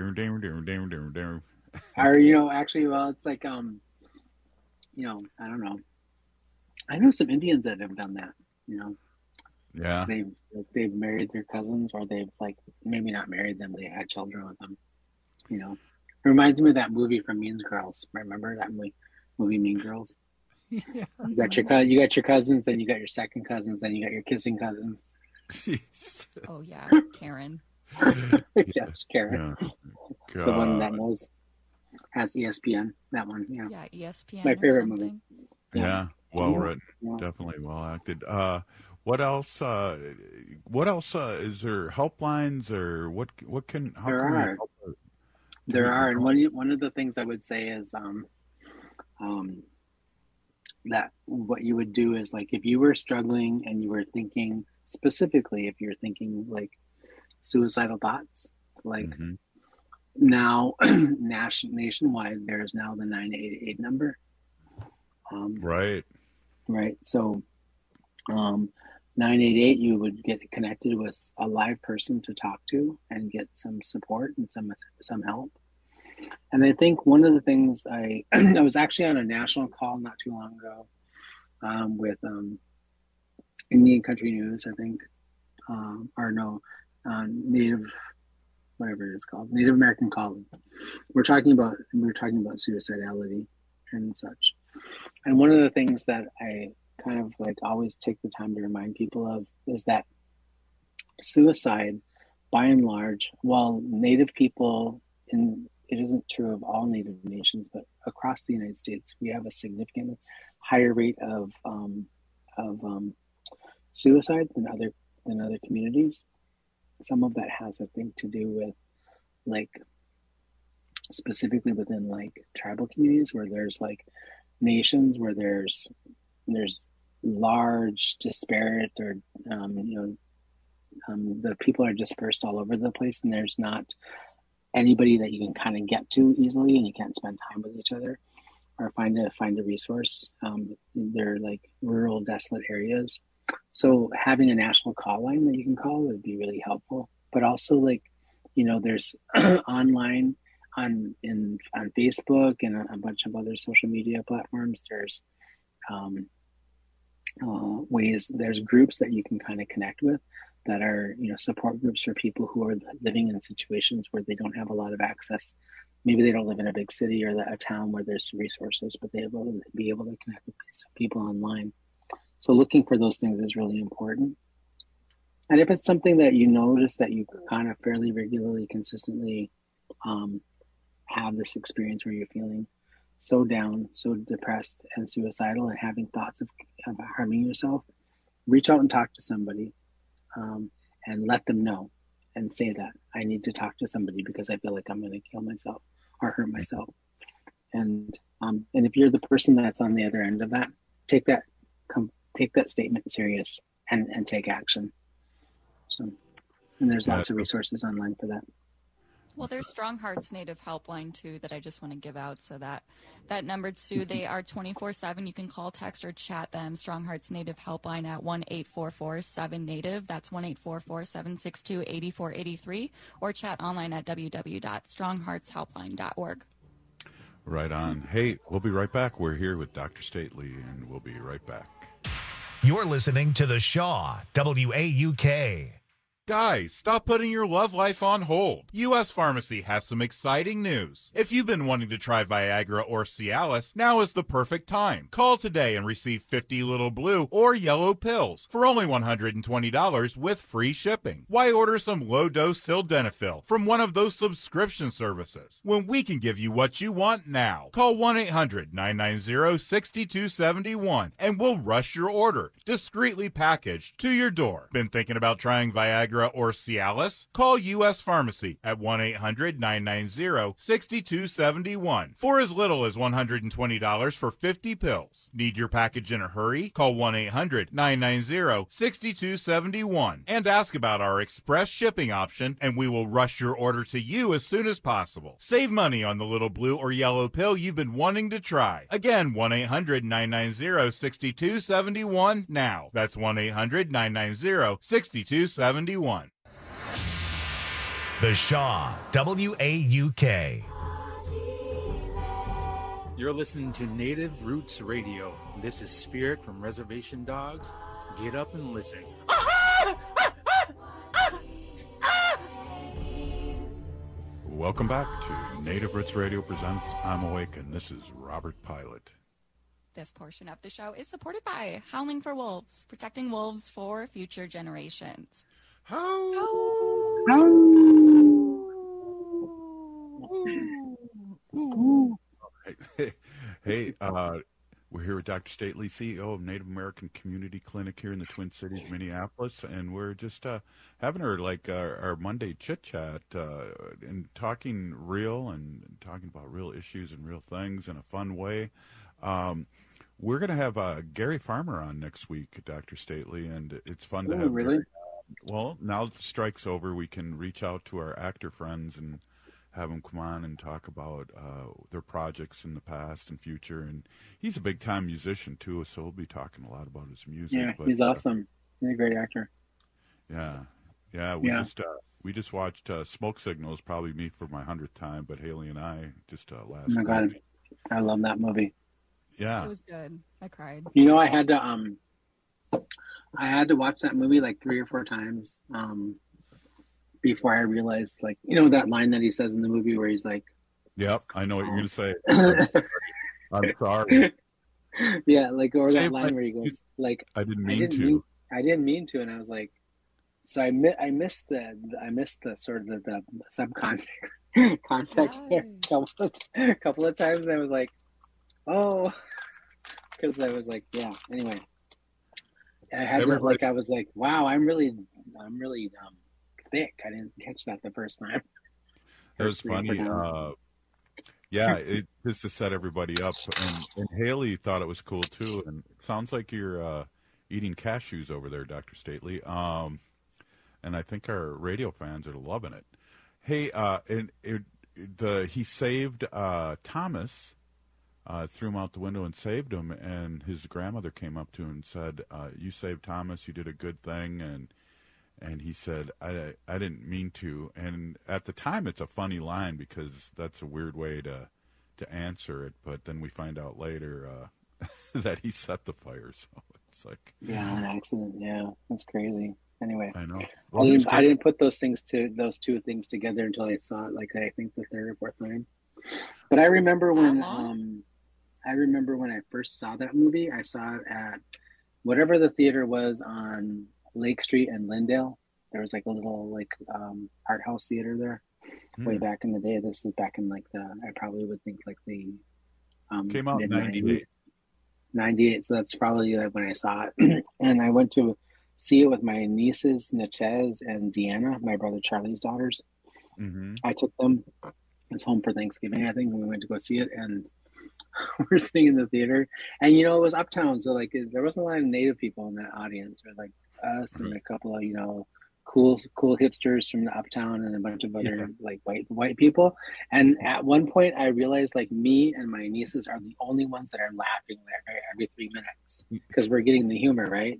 Or, actually, well, it's like, I don't know. I know some Indians that have done that, Yeah. They've married their cousins, or they've, like, maybe not married them, they had children with them, It reminds me of that movie from Mean Girls. Remember that movie Mean Girls? Yeah. You got your cousins, then you got your second cousins, then you got your kissing cousins. Jeez. Oh yeah, Karen. Yes, Karen. Yeah. The one that has ESPN. That one, yeah. Yeah, ESPN. My favorite movie. Yeah, well written, definitely well acted. What else? What else is there? Helplines or what? What can? How there can are. we help her? There are, and one of the things I would say is that what you would do is, like, if you were struggling and you were thinking specifically, if you're thinking like suicidal thoughts, like now nationwide, there's now the 988 number. Right. So 988, you would get connected with a live person to talk to and get some support and some help. And I think one of the things I was actually on a national call not too long ago with Indian Country News, I think, Native whatever it is called, Native American Calling. We're talking about suicidality and such. And one of the things that I kind of like always take the time to remind people of is that suicide, by and large, while Native people, and it isn't true of all Native nations, but across the United States, we have a significantly higher rate of suicide than other communities. Some of that has, I think, to do with like specifically within like tribal communities where there's like nations where there's large disparate or the people are dispersed all over the place, and there's not anybody that you can kind of get to easily, and you can't spend time with each other or find a resource. They're like rural, desolate areas. So having a national call line that you can call would be really helpful. But also, like, there's online on Facebook and a bunch of other social media platforms. There's there's groups that you can kind of connect with that are, support groups for people who are living in situations where they don't have a lot of access. Maybe they don't live in a big city or a town where there's resources, but they will be able to connect with people online. So looking for those things is really important. And if it's something that you notice that you kind of fairly regularly, consistently have this experience where you're feeling so down, so depressed and suicidal and having thoughts of harming yourself, reach out and talk to somebody and let them know and say that I need to talk to somebody because I feel like I'm going to kill myself or hurt myself. And if you're the person that's on the other end of that, take that statement serious and take action. So, and there's lots of resources online for that. Well, there's Strong Hearts Native Helpline, too, that I just want to give out. So that number, too, they are 24/7. You can call, text, or chat them. Strong Hearts Native Helpline at 1-844-7-NATIVE. That's 1-844-762-8483. Or chat online at www.strongheartshelpline.org. Right on. Hey, we'll be right back. We're here with Dr. Stately, and we'll be right back. You're listening to The Shaw, WAUK. Guys, stop putting your love life on hold. U.S. Pharmacy has some exciting news. If you've been wanting to try Viagra or Cialis, now is the perfect time. Call today and receive 50 little blue or yellow pills for only $120 with free shipping. Why order some low-dose sildenafil from one of those subscription services when we can give you what you want now? Call 1-800-990-6271 and we'll rush your order, discreetly packaged, to your door. Been thinking about trying Viagra or Cialis? Call U.S. Pharmacy at 1-800-990-6271 for as little as $120 for 50 pills. Need your package in a hurry? Call 1-800-990-6271 and ask about our express shipping option, and we will rush your order to you as soon as possible. Save money on the little blue or yellow pill you've been wanting to try. Again, 1-800-990-6271 now. That's 1-800-990-6271. The Shaw, WAUK. You're listening to Native Roots Radio. This is Spirit from Reservation Dogs. Get up and listen. Welcome back to Native Roots Radio presents I'm Awake, and this is Robert Pilot. This portion of the show is supported by Howling for Wolves, protecting wolves for future generations. Hey, we're here with Dr. Stately, CEO of Native American Community Clinic here in the Twin Cities, Minneapolis, and we're just having our Monday chit-chat and talking real and talking about real issues and real things in a fun way. We're going to have Gary Farmer on next week, Dr. Stately, and it's fun to have. Really? Gary. Well, now that the strike's over, we can reach out to our actor friends and have them come on and talk about their projects in the past and future. And he's a big-time musician, too, so we'll be talking a lot about his music. Yeah, he's awesome. He's a great actor. Yeah. We just watched Smoke Signals, probably me for my 100th time, but Haley and I just last night. Oh, my God. I love that movie. Yeah. It was good. I cried. I had to watch that movie like 3 or 4 times before I realized, like, you know, that line that he says in the movie where he's like, "Yep, I know what you're gonna say." I'm sorry. Yeah, like, or that line where he goes, like, I didn't mean to. I didn't mean to, and I was like, so I missed the sort of the subcontext context there a couple of times, and I was like, oh, because I was like, yeah. Anyway, I had I was like, wow, I'm really thick. I didn't catch that the first time. It was funny. Yeah, just to set everybody up, and Haley thought it was cool too. And it sounds like you're eating cashews over there, Dr. Stately. And I think our radio fans are loving it. Hey, he saved Thomas, threw him out the window and saved him, and his grandmother came up to him and said, "You saved Thomas. You did a good thing." And he said, I didn't mean to. And at the time, it's a funny line because that's a weird way to answer it. But then we find out later that he set the fire. So it's like, yeah, an accident. Yeah, that's crazy. Anyway, I know. Well, I didn't put those two things together until I saw it, like, I think the third or fourth time. But I remember when I first saw that movie. I saw it at whatever the theater was on Lake Street and Lindale. There was like a little art house theater there way back in the day. This was back in like I probably would think like the came out in 98. 98, so that's probably when I saw it. And I went to see it with my nieces Natchez and Deanna, my brother Charlie's daughters. Mm-hmm. I took them. I was home for Thanksgiving, I think, when we went to go see it, and we're sitting in the theater, and it was uptown, so like there wasn't a lot of Native people in that audience. There was like us and a couple of cool hipsters from the uptown and a bunch of other like white people. And at one point I realized like me and my nieces are the only ones that are laughing there every 3 minutes because we're getting the humor, right?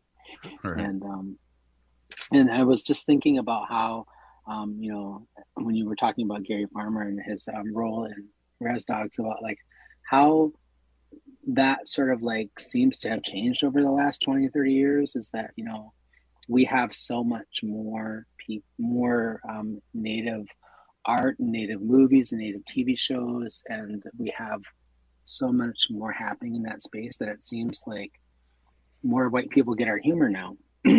And I was just thinking about how when you were talking about Gary Farmer and his role in Res Dogs, about like how that sort of like seems to have changed over the last 20, 30 years, is that, we have so much more Native art, Native movies, and Native TV shows, and we have so much more happening in that space that it seems like more white people get our humor now.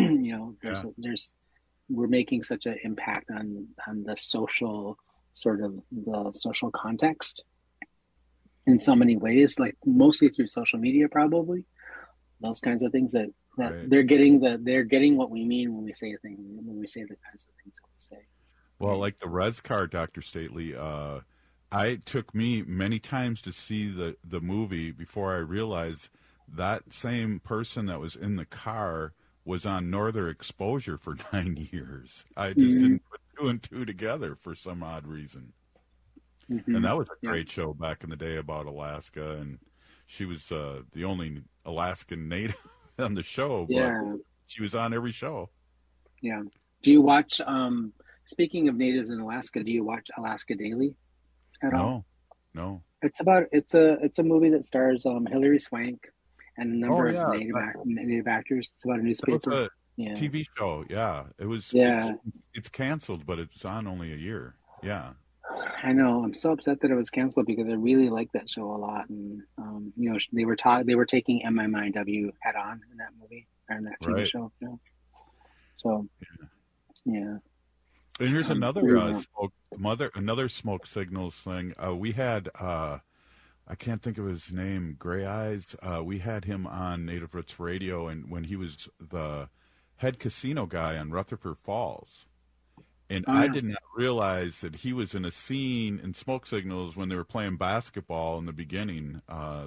We're making such an impact on the social the social context in so many ways, like mostly through social media, probably those kinds of things that right. they're getting what we mean when we say the kinds of things that we say. Well, like the Res car, Dr. Stately, it took me many times to see the movie before I realized that same person that was in the car was on Northern Exposure for 9 years. I just didn't put two and two together for some odd reason. Mm-hmm. And that was a great show back in the day about Alaska, and she was the only Alaskan Native on the show, but she was on every show. Yeah. Do you watch, speaking of natives in Alaska, do you watch Alaska Daily at all? No. It's a movie that stars Hilary Swank and a number of native actors. It's about a newspaper. It's a TV show. Yeah. It was. Yeah. It's canceled, but it's on only a year. Yeah. I know. I'm so upset that it was canceled because I really liked that show a lot, and they were taking MMIW head on in that movie or in that TV show. So, yeah. And here's another smoke signals thing. We had I can't think of his name, Gray Eyes. We had him on Native Roots Radio, and when he was the head casino guy on Rutherford Falls. And I did not realize that he was in a scene in Smoke Signals when they were playing basketball in the beginning.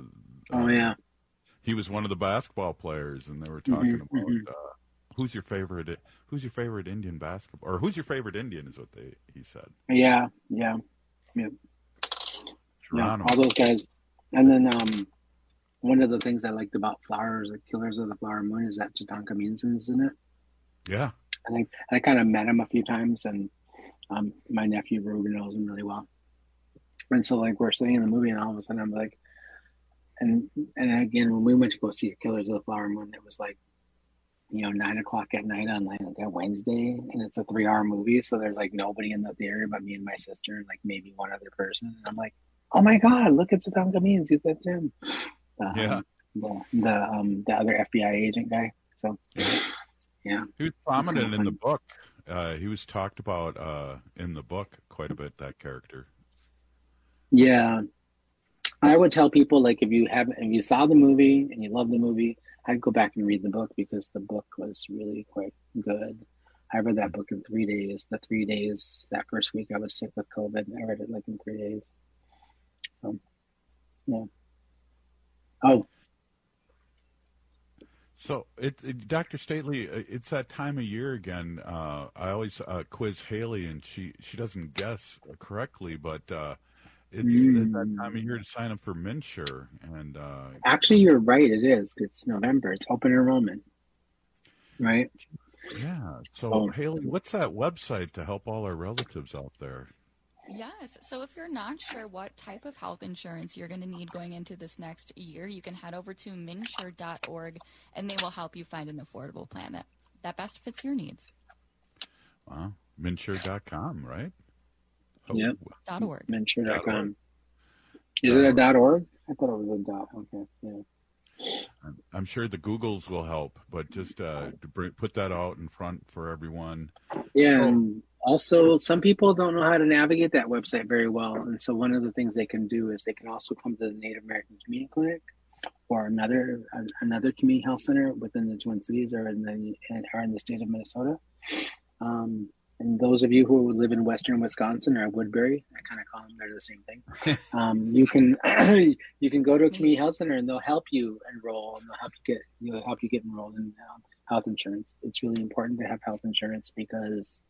He was one of the basketball players, and they were talking about who's your favorite Indian basketball, or who's your favorite Indian is what he said. Yeah, all those guys. And then one of the things I liked about Flowers, like Killers of the Flower Moon, is that Tatanka Minson's in it. Yeah. I kind of met him a few times, and my nephew Ruben knows him really well. And so, like, we're sitting in the movie, and all of a sudden I'm like, and again, when we went to go see Killers of the Flower Moon, it was like, 9:00 at night on like a Wednesday, and it's a 3-hour movie. So there's like nobody in the theater but me and my sister, and like maybe one other person. And I'm like, oh my God, look at Tatanka Means. That's him. The other FBI agent guy. So yeah, he was prominent in the book. He was talked about in the book quite a bit, that character. Yeah, I would tell people, like, if you saw the movie and you love the movie, I'd go back and read the book, because the book was really quite good. I read that book in 3 days. The 3 days, that first week I was sick with COVID, I read it like in 3 days. So, yeah. Oh. So, Dr. Stately, it's that time of year again. I always quiz Haley, and she doesn't guess correctly, but it's that time of year to sign up for MNsure. And actually, you're right. It is. It's November. It's open enrollment, right? Yeah. So, Haley, what's that website to help all our relatives out there? Yes. So if you're not sure what type of health insurance you're going to need going into this next year, you can head over to MNsure.org, and they will help you find an affordable plan that best fits your needs. Wow. MNsure.com, right? Yep. .org. MNsure.com. Is it a .org? I thought it was a .. Okay. Yeah. I'm sure the Googles will help, but just to put that out in front for everyone. Yeah. And also, some people don't know how to navigate that website very well. And so one of the things they can do is they can also come to the Native American Community Clinic or another community health center within the Twin Cities or in the state of Minnesota. And those of you who live in Western Wisconsin or Woodbury, I kind of call them, they're the same thing. You can go to a community health center and they'll help you enroll, and they'll help you get enrolled in health insurance. It's really important to have health insurance because,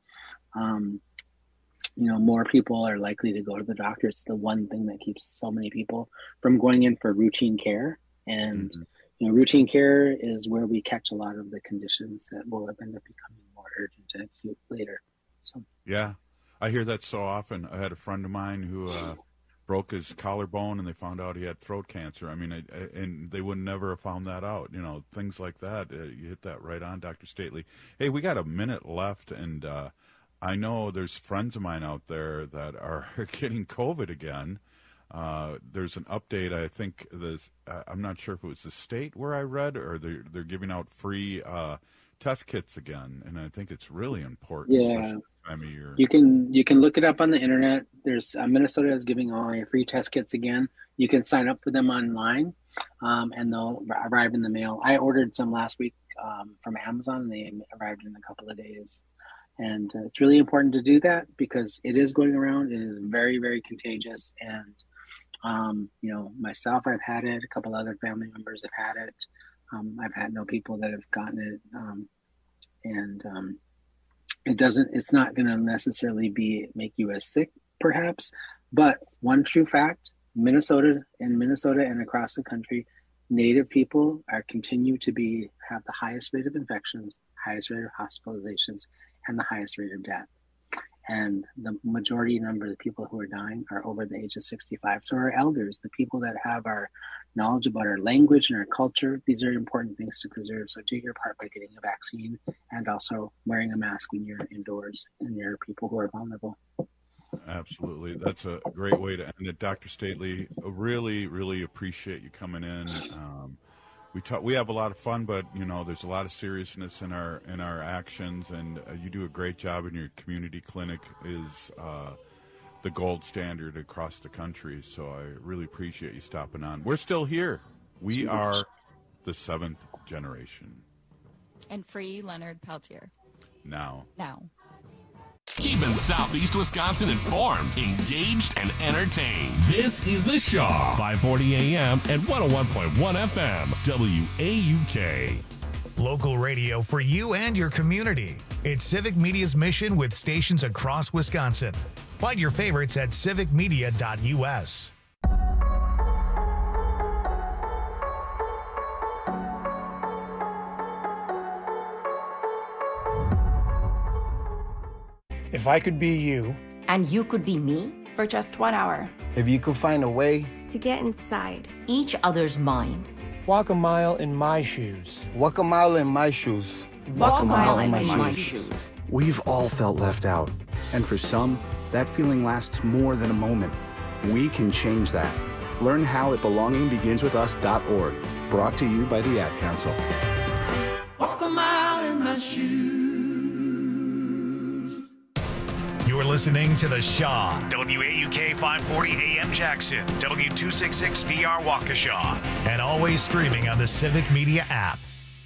more people are likely to go to the doctor. It's the one thing that keeps so many people from going in for routine care. And, routine care is where we catch a lot of the conditions that will end up becoming more urgent and acute later. So. Yeah, I hear that so often. I had a friend of mine who broke his collarbone, and they found out he had throat cancer. I mean, and they would never have found that out. Things like that. You hit that right on, Dr. Stately. Hey, we got a minute left, and I know there's friends of mine out there that are getting COVID again. There's an update. I think I'm not sure if it was the state where I read, or they're giving out free test kits again, and I think it's really important. Yeah, especially this time of year. You can look it up on the internet. There's Minnesota is giving away free test kits again. You can sign up for them online, and they'll arrive in the mail. I ordered some last week from Amazon, and they arrived in a couple of days. And it's really important to do that because it is going around. It is very, very contagious. And, myself, I've had it. A couple other family members have had it. I've known people that have gotten it. It's not going to necessarily make you as sick, perhaps. But one true fact, Minnesota and across the country, Native people continue to have the highest rate of infections, highest rate of hospitalizations, and the highest rate of death. And the majority number of the people who are dying are over the age of 65. So our elders, the people that have our knowledge about our language and our culture, these are important things to preserve. So do your part by getting a vaccine and also wearing a mask when you're indoors and there are people who are vulnerable. Absolutely. That's a great way to end it. Dr. Stately, really, really appreciate you coming in. We have a lot of fun, but there's a lot of seriousness in our actions, and you do a great job. In your community clinic is the gold standard across the country. So I really appreciate you stopping on. We're still here. We are the 7th generation. And free Leonard Peltier. Now. Keeping Southeast Wisconsin informed, engaged, and entertained. This is The Shaw, 540 AM and 101.1 FM, WAUK. Local radio for you and your community. It's Civic Media's mission with stations across Wisconsin. Find your favorites at civicmedia.us. If I could be you. And you could be me for just 1 hour. If you could find a way to get inside each other's mind. Walk a mile in my shoes. Walk a mile in my shoes. Walk a mile in in my my shoes. shoes. We've all felt left out. And for some, that feeling lasts more than a moment. We can change that. Learn how at belongingbeginswithus.org. Brought to you by the Ad Council. Walk a mile in my shoes. You're listening to The Shaw, WAUK 540 AM Jackson, W266DR Waukesha, and always streaming on the Civic Media app.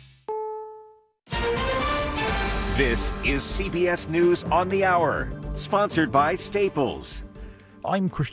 This is CBS News on the Hour, sponsored by Staples. I'm Christian.